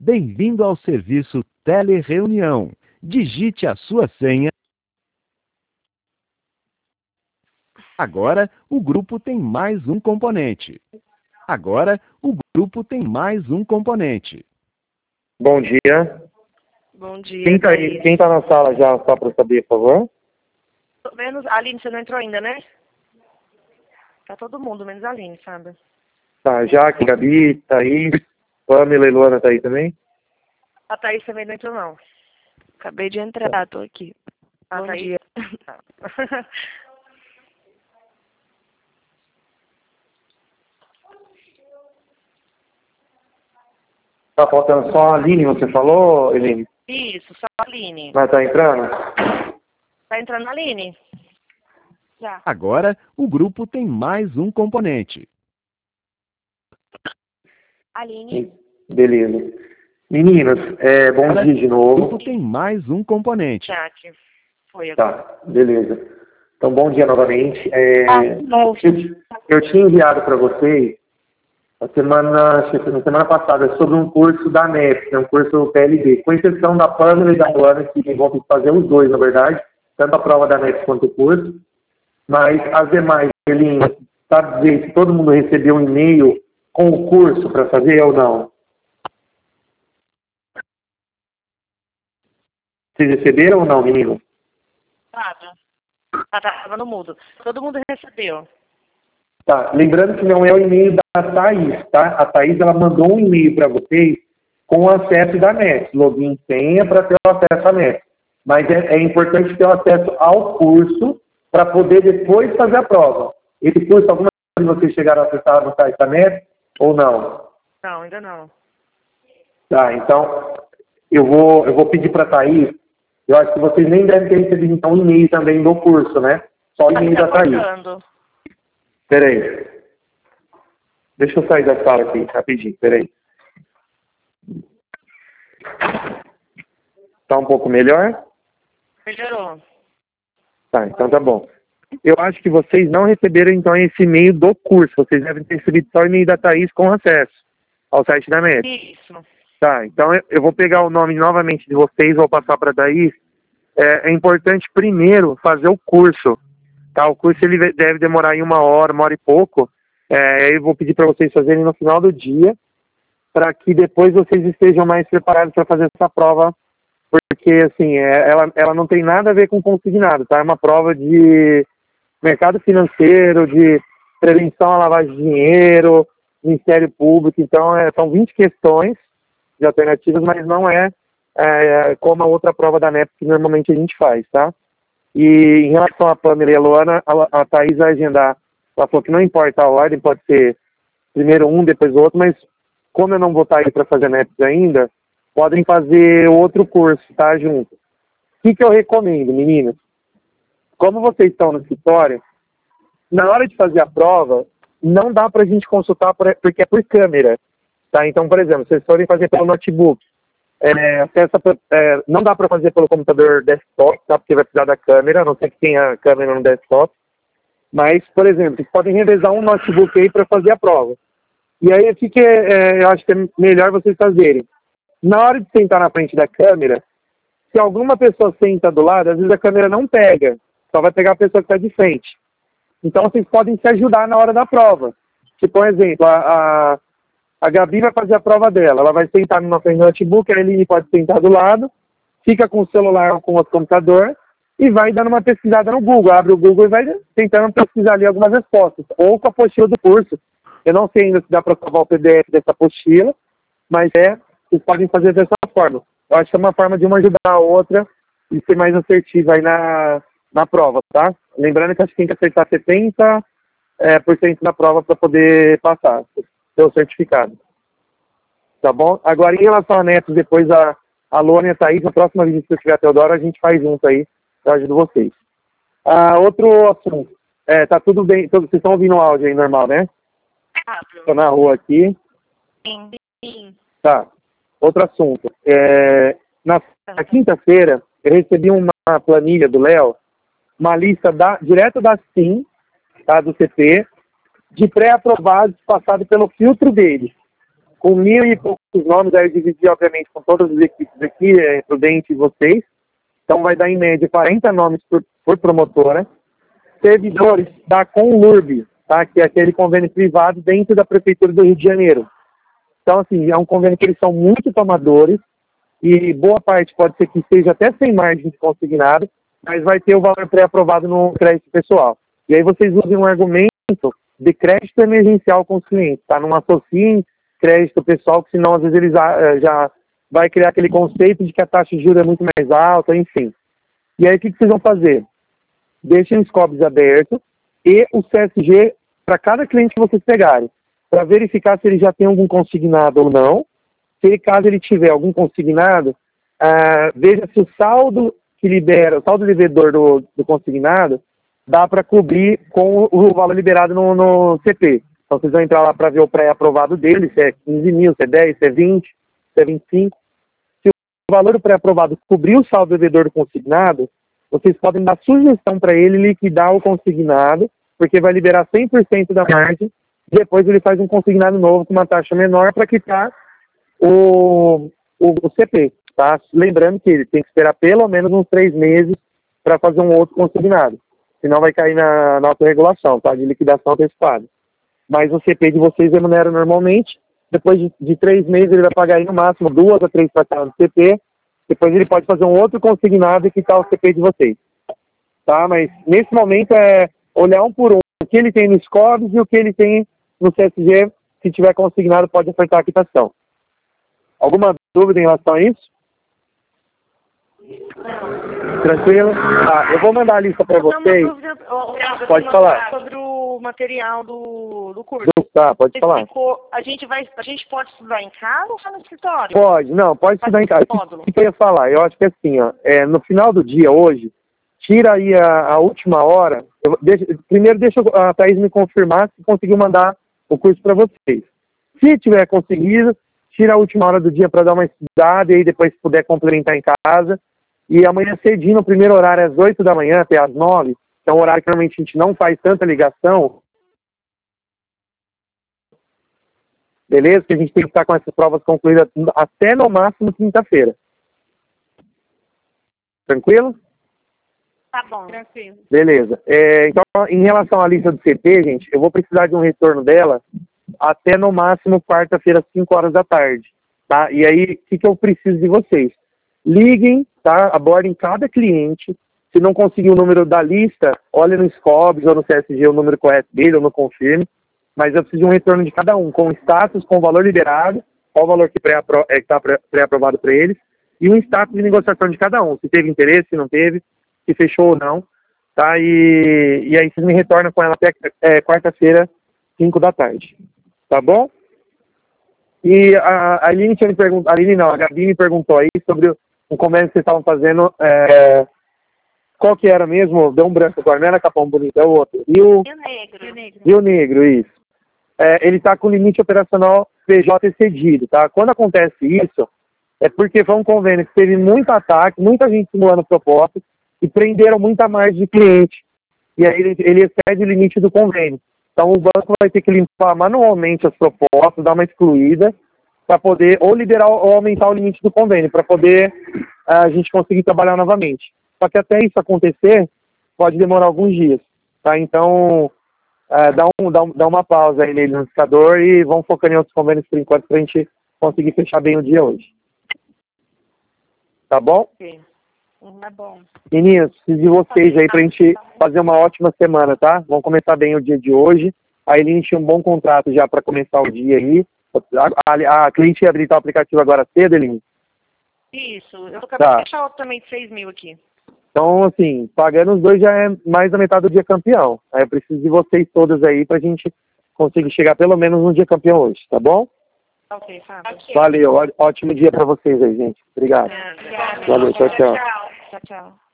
Bem-vindo ao serviço Telereunião. Digite a sua senha. Agora, o grupo tem mais um componente. Bom dia. Bom dia. Quem tá aí? Quem tá na sala já, só para saber, por favor? Menos a Aline, você não entrou ainda, né? Tá todo mundo, menos a Aline, sabe? Tá, Jaque, Gabi, Thaís, Pamela e Luana tá aí também? A Thaís também não entrou, não. Acabei de entrar, tô aqui. A Bom Thaís... dia. Tá faltando só a Aline, você falou, Eline? Isso, só a Aline. Mas tá entrando? Tá entrando a Aline? Já. Agora, o grupo tem mais um componente. Aline. Beleza. Meninas, bom dia de O novo. grupo tem mais um componente. Jaque. Foi agora. Tá, beleza. Então, bom dia novamente. Novo. Eu tinha enviado para vocês na semana passada sobre um curso da NEP, um curso PLD, com exceção da Pamela e da Luana, que vão ter que fazer os dois, na verdade, tanto a prova da NEP quanto o curso. Mas as demais, ele sabe dizer se todo mundo recebeu um e-mail com o curso para fazer ou não? Vocês receberam ou não, menino? Tava no mudo. Todo mundo recebeu. Tá, lembrando que não é o e-mail da Thaís, tá? A Thaís, ela mandou um e-mail para vocês com o acesso da NET, login e senha para ter o acesso à NET. Mas é importante ter o acesso ao curso para poder depois fazer a prova. Esse curso, alguma de vocês chegaram a acessar no site da NET ou não? Não, ainda não. Tá, então eu vou pedir para a Thaís, eu acho que vocês nem devem ter recebido então o e-mail também do curso, né? Só o e-mail da Thaís. Cortando. Peraí. Deixa eu sair da sala aqui, rapidinho, peraí. Tá um pouco melhor? Melhorou. Tá, então tá bom. Eu acho que vocês não receberam então esse e-mail do curso. Vocês devem ter recebido só o e-mail da Thaís com acesso ao site da NET. Isso. Tá, então eu vou pegar o nome novamente de vocês, vou passar para a Thaís. É importante primeiro fazer o curso. Tá, o curso ele deve demorar aí uma hora e pouco. Eu vou pedir para vocês fazerem no final do dia, para que depois vocês estejam mais preparados para fazer essa prova, porque assim, ela não tem nada a ver com consignado, tá? É uma prova de mercado financeiro, de prevenção à lavagem de dinheiro, Ministério Público, então são 20 questões de alternativas, mas não é como a outra prova da NEP que normalmente a gente faz, tá? E em relação à Pamela e a Luana, a Thaís vai agendar. Ela falou que não importa a ordem, pode ser primeiro um, depois o outro, mas como eu não vou estar aí para fazer NEPs ainda, podem fazer outro curso, tá, junto. O que eu recomendo, meninas? Como vocês estão no escritório, na hora de fazer a prova, não dá para a gente consultar porque é por câmera, tá? Então, por exemplo, vocês forem fazer pelo notebook, não dá para fazer pelo computador desktop, tá? Porque vai precisar da câmera, a não sei que tenha câmera no desktop. Mas, por exemplo, vocês podem revezar um notebook aí para fazer a prova. E aí, o que eu acho que é melhor vocês fazerem? Na hora de sentar na frente da câmera, se alguma pessoa senta do lado, às vezes a câmera não pega, só vai pegar a pessoa que está de frente. Então, vocês podem se ajudar na hora da prova. Tipo, um exemplo, a Gabi vai fazer a prova dela, ela vai sentar na frente do notebook, a Eline pode sentar do lado, fica com o celular ou com o outro computador e vai dando uma pesquisada no Google, abre o Google e vai tentando pesquisar ali algumas respostas, ou com a apostila do curso. Eu não sei ainda se dá para salvar o PDF dessa apostila, mas vocês podem fazer dessa forma. Eu acho que é uma forma de uma ajudar a outra e ser mais assertiva aí na prova, tá? Lembrando que a gente tem que acertar 70% da prova para poder passar, ter o certificado. Tá bom? Agora, em relação a netos, depois a Luana e a Thaís, na próxima visita que eu tiver a Teodoro, a gente faz junto aí, eu ajudo vocês. Outro assunto, tá tudo bem, vocês estão ouvindo o áudio aí normal, né? Estou na rua aqui. Sim. Tá. Outro assunto. Na quinta-feira, eu recebi uma planilha do Léo, uma lista direto da SIM, tá, do CP, de pré-aprovados passado pelo filtro dele, com 1.000 e poucos os nomes aí eu dividi, obviamente, com todas as equipes aqui, Prudente e vocês. Então vai dar em média 40 nomes por promotora. Servidores da Conlurb, tá? Que é aquele convênio privado dentro da Prefeitura do Rio de Janeiro. Então, assim, é um convênio que eles são muito tomadores e boa parte pode ser que esteja até sem margem de consignado, mas vai ter o valor pré-aprovado no crédito pessoal. E aí vocês usem um argumento de crédito emergencial com os clientes, tá? Não associem crédito pessoal, que senão às vezes eles já vai criar aquele conceito de que a taxa de juros é muito mais alta, enfim. E aí o que vocês vão fazer? Deixem os COBs abertos e o CSG para cada cliente que vocês pegarem, para verificar se ele já tem algum consignado ou não. Se caso ele tiver algum consignado, veja se o saldo que libera, o saldo devedor do consignado, dá para cobrir com o valor liberado no CP. Então vocês vão entrar lá para ver o pré-aprovado dele, se é 15 mil, se é 10, se é 20, se é 25. Se o valor pré-aprovado cobrir o saldo devedor do consignado, vocês podem dar sugestão para ele liquidar o consignado, porque vai liberar 100% da margem, e depois ele faz um consignado novo com uma taxa menor para quitar o CP, tá? Lembrando que ele tem que esperar pelo menos uns 3 meses para fazer um outro consignado, senão vai cair na nossa regulação, tá? De liquidação antecipada. Mas o CP de vocês remunera normalmente, depois de 3 meses ele vai pagar aí no máximo 2 a 3 parcelas do CP, depois ele pode fazer um outro consignado e quitar o CP de vocês, tá? Mas nesse momento é olhar um por um, o que ele tem nos COBs e o que ele tem no CSG, se tiver consignado pode ofertar a quitação. Alguma dúvida em relação a isso? Tranquilo? Eu vou mandar a lista para vocês. Pode falar. Sobre o material do curso. Tá, pode falar. A gente pode estudar em casa ou só no escritório? Pode estudar em casa. O que eu ia falar? Eu acho que assim, no final do dia hoje, tira aí a última hora. Primeiro deixa a Thaís me confirmar se conseguiu mandar o curso para vocês. Se tiver conseguido, tira a última hora do dia para dar uma estudada e aí depois se puder complementar em casa. E amanhã cedinho, no primeiro horário, às 8 da manhã até às 9, que é um horário que normalmente a gente não faz tanta ligação. Beleza? Que a gente tem que estar com essas provas concluídas até no máximo quinta-feira. Tranquilo? Tá bom. Tranquilo. Beleza. Então, em relação à lista do CP, gente, eu vou precisar de um retorno dela até no máximo quarta-feira, às 5 horas da tarde. Tá? E aí, o que eu preciso de vocês? Liguem, tá? Abordem cada cliente. Se não conseguir o número da lista, olhem no SCOBs ou no CSG o número correto dele ou no Confirme. Mas eu preciso de um retorno de cada um, com status, com o valor liberado, qual o valor que está pré-aprovado para eles, e um status de negociação de cada um, se teve interesse, se não teve, se fechou ou não, tá? E aí vocês me retornam com ela até quarta-feira, 5 da tarde, tá bom? E a Aline tinha me perguntado, a Gabi me perguntou aí sobre um convênio que vocês estavam fazendo, qual que era mesmo? Deu um branco agora, não era Capão Bonito, é o outro. Rio Negro, isso. Ele está com limite operacional PJ excedido, tá? Quando acontece isso, é porque foi um convênio que teve muito ataque, muita gente simulando propostas e prenderam muita margem de cliente. E aí ele excede o limite do convênio. Então o banco vai ter que limpar manualmente as propostas, dar uma excluída, para poder ou liberar ou aumentar o limite do convênio, para poder a gente conseguir trabalhar novamente. Só que até isso acontecer, pode demorar alguns dias, tá? Então, dá uma pausa aí nele no indicador e vamos focando em outros convênios por enquanto para a gente conseguir fechar bem o dia hoje. Tá bom? Sim. Tá bom. Meninos, preciso de vocês aí pra gente fazer uma ótima semana, tá? Vamos começar bem o dia de hoje. A Eline tinha um bom contrato já para começar o dia aí. A cliente ia habilitar o aplicativo agora cedo, Eline? Isso. Eu acabei de fechar outro também de 6 mil aqui. Então, assim, pagando os dois já é mais da metade do dia campeão. Aí eu preciso de vocês todas aí pra gente conseguir chegar pelo menos no dia campeão hoje, tá bom? Ok, Fábio. Valeu, ótimo dia pra vocês aí, gente. Obrigado. Obrigada. Valeu, tchau, tchau. Tchau, tchau.